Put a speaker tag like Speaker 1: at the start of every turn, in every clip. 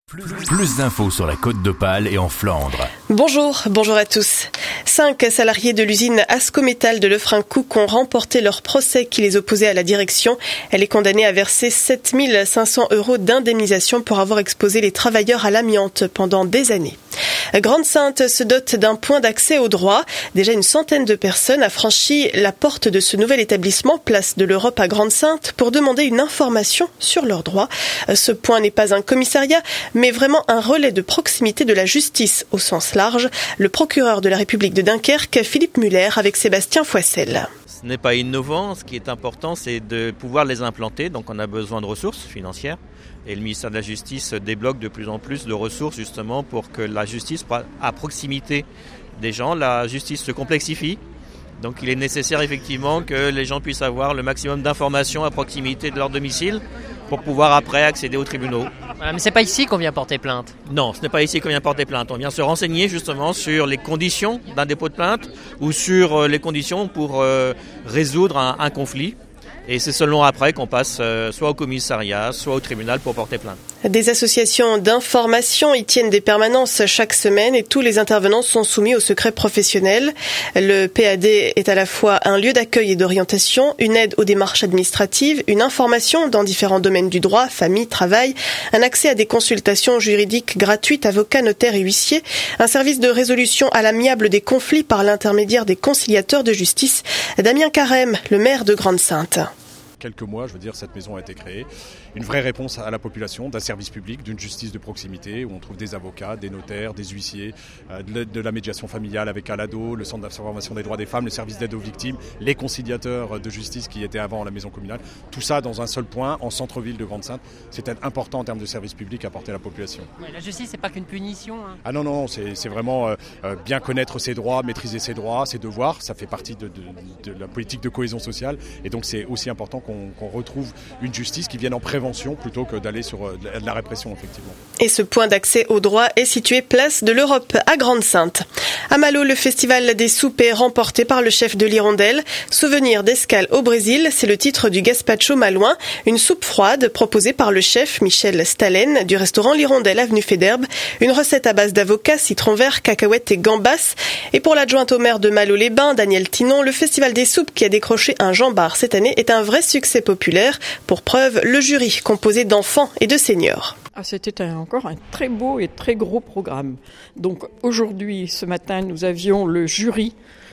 Speaker 1: Plus d'infos sur la Côte d'Opale et en Flandre.
Speaker 2: Bonjour à tous. 5 salariés de l'usine Ascométal de Lefrancouc ont remporté leur procès qui les opposait à la direction. Elle est condamnée à verser 7 500 € d'indemnisation pour avoir exposé les travailleurs à l'amiante pendant des années. Grande-Synthe se dote d'un point d'accès au droit. Déjà une centaine de personnes a franchi la porte de ce nouvel établissement, place de l'Europe à Grande-Synthe, pour demander une information sur leurs droits. Ce point n'est pas un commissariat, mais vraiment un relais de proximité de la justice au sens large. Le procureur de la République de Dunkerque, Philippe Muller, avec Sébastien Foissel.
Speaker 3: Ce n'est pas innovant, ce qui est important c'est de pouvoir les implanter, donc on a besoin de ressources financières et le ministère de la Justice débloque de plus en plus de ressources justement pour que la justice soit à proximité des gens. La justice se complexifie, donc il est nécessaire effectivement que les gens puissent avoir le maximum d'informations à proximité de leur domicile pour pouvoir après accéder aux tribunaux.
Speaker 4: Voilà, mais c'est pas ici qu'on vient porter plainte.
Speaker 3: Non, ce n'est pas ici qu'on vient porter plainte. On vient se renseigner justement sur les conditions d'un dépôt de plainte ou sur les conditions pour résoudre un conflit. Et c'est seulement après qu'on passe soit au commissariat, soit au tribunal pour porter plainte.
Speaker 2: Des associations d'information y tiennent des permanences chaque semaine et tous les intervenants sont soumis au secret professionnel. Le PAD est à la fois un lieu d'accueil et d'orientation, une aide aux démarches administratives, une information dans différents domaines du droit, famille, travail, un accès à des consultations juridiques gratuites, avocats, notaires et huissiers, un service de résolution à l'amiable des conflits par l'intermédiaire des conciliateurs de justice. Damien Carême, le maire de Grande-Synthe.
Speaker 5: Quelques mois, cette maison a été créée. Une vraie réponse à la population, d'un service public, d'une justice de proximité, où on trouve des avocats, des notaires, des huissiers, de la médiation familiale avec Alado, le centre d'information des droits des femmes, le service d'aide aux victimes, les conciliateurs de justice qui étaient avant la maison communale. Tout ça dans un seul point, en centre-ville de Grande-Synthe. C'était important en termes de service public à apporter à la population.
Speaker 4: Ouais, la justice, c'est pas qu'une punition.
Speaker 5: Ah non, c'est vraiment bien connaître ses droits, maîtriser ses droits, ses devoirs. Ça fait partie de la politique de cohésion sociale. Et donc c'est aussi important qu'on retrouve une justice qui vienne en prévention plutôt que d'aller sur de la répression, effectivement.
Speaker 2: Et ce point d'accès au droit est situé place de l'Europe à Grande-Synthe. À Malo, le festival des soupes est remporté par le chef de l'Hirondelle. Souvenir d'escale au Brésil, c'est le titre du gazpacho malouin, une soupe froide proposée par le chef Michel Stalen du restaurant l'Hirondelle avenue Faidherbe. Une recette à base d'avocats, citron vert, cacahuètes et gambas. Et pour l'adjointe au maire de Malo-les-Bains, Daniel Tinon, le festival des soupes qui a décroché un Jean Bart cette année est un vrai succès populaire. Pour preuve, le jury composé d'enfants et de seniors.
Speaker 6: C'était encore un très beau et très gros programme. Donc aujourd'hui, ce matin, nous avions le jury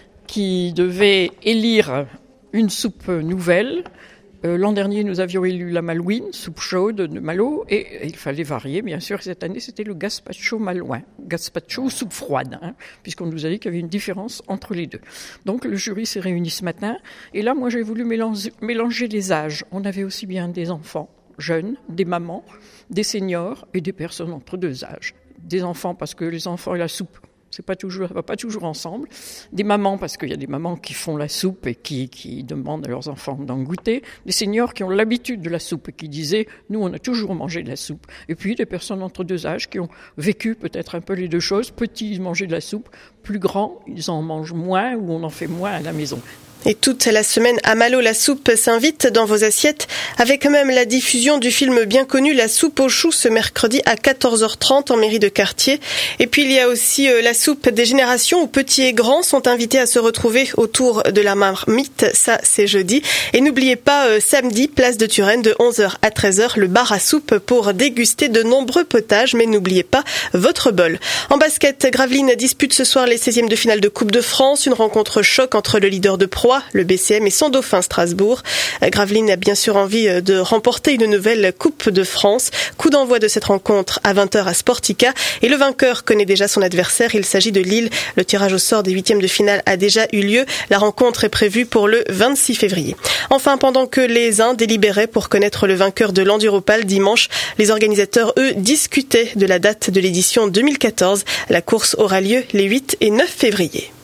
Speaker 6: qui devait élire une soupe nouvelle. L'an dernier, nous avions élu la malouine, soupe chaude de Malo, et il fallait varier, bien sûr. Cette année, c'était le gazpacho malouin, gazpacho ou soupe froide, puisqu'on nous a dit qu'il y avait une différence entre les deux. Donc le jury s'est réuni ce matin, et là, moi, j'ai voulu mélanger les âges. On avait aussi bien des enfants jeunes, des mamans, des seniors et des personnes entre deux âges. Des enfants parce que les enfants et la soupe, ça va pas toujours ensemble. Des mamans parce qu'il y a des mamans qui font la soupe et qui demandent à leurs enfants d'en goûter. Des seniors qui ont l'habitude de la soupe et qui disaient « nous, on a toujours mangé de la soupe ». Et puis des personnes entre deux âges qui ont vécu peut-être un peu les deux choses. Petits, ils mangeaient de la soupe. Plus grands, ils en mangent moins ou on en fait moins à la maison.
Speaker 2: Et toute la semaine à Malo, la soupe s'invite dans vos assiettes, avec même la diffusion du film bien connu La soupe aux choux ce mercredi à 14h30 en mairie de quartier. Et puis il y a aussi la soupe des générations où petits et grands sont invités à se retrouver autour de la marmite. Ça, c'est jeudi. Et n'oubliez pas, samedi, place de Turenne de 11h à 13h, le bar à soupe pour déguster de nombreux potages. Mais n'oubliez pas votre bol. En basket, Gravelines dispute ce soir les 16e de finale de Coupe de France. Une rencontre choc entre le leader de Pro, le BCM et son dauphin Strasbourg. Gravelines a bien sûr envie de remporter une nouvelle Coupe de France. Coup d'envoi de cette rencontre à 20h à Sportica et le vainqueur connaît déjà son adversaire. Il s'agit de Lille. Le tirage au sort des 8e de finale a déjà eu lieu. La rencontre est prévue pour le 26 février. Enfin, pendant que les uns délibéraient pour connaître le vainqueur de l'Enduropal dimanche, les organisateurs, eux, discutaient de la date de l'édition 2014. La course aura lieu les 8 et 9 février.